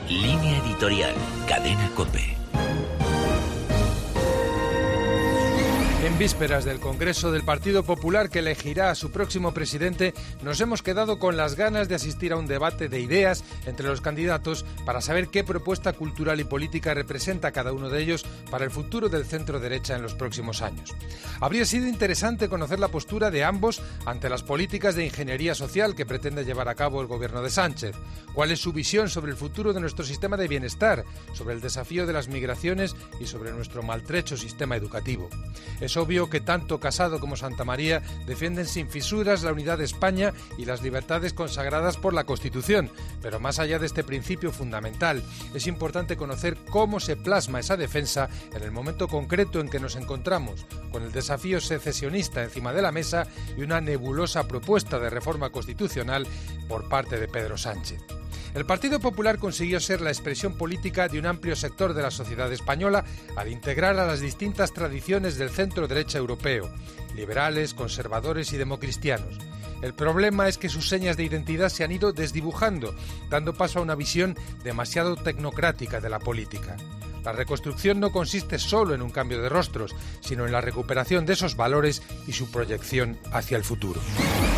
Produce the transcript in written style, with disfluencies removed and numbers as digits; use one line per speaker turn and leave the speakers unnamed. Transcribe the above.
Línea editorial, Cadena COPE.
En vísperas del Congreso del Partido Popular que elegirá a su próximo presidente, nos hemos quedado con las ganas de asistir a un debate de ideas entre los candidatos para saber qué propuesta cultural y política representa cada uno de ellos para el futuro del centro-derecha en los próximos años. Habría sido interesante conocer la postura de ambos ante las políticas de ingeniería social que pretende llevar a cabo el gobierno de Sánchez. ¿Cuál es su visión sobre el futuro de nuestro sistema de bienestar, sobre el desafío de las migraciones y sobre nuestro maltrecho sistema educativo? Es obvio que tanto Casado como Santamaría defienden sin fisuras la unidad de España y las libertades consagradas por la Constitución, pero más allá de este principio fundamental, es importante conocer cómo se plasma esa defensa en el momento concreto en que nos encontramos, con el desafío secesionista encima de la mesa y una nebulosa propuesta de reforma constitucional por parte de Pedro Sánchez. El Partido Popular consiguió ser la expresión política de un amplio sector de la sociedad española al integrar a las distintas tradiciones del centro-derecha europeo, liberales, conservadores y democristianos. El problema es que sus señas de identidad se han ido desdibujando, dando paso a una visión demasiado tecnocrática de la política. La reconstrucción no consiste solo en un cambio de rostros, sino en la recuperación de esos valores y su proyección hacia el futuro.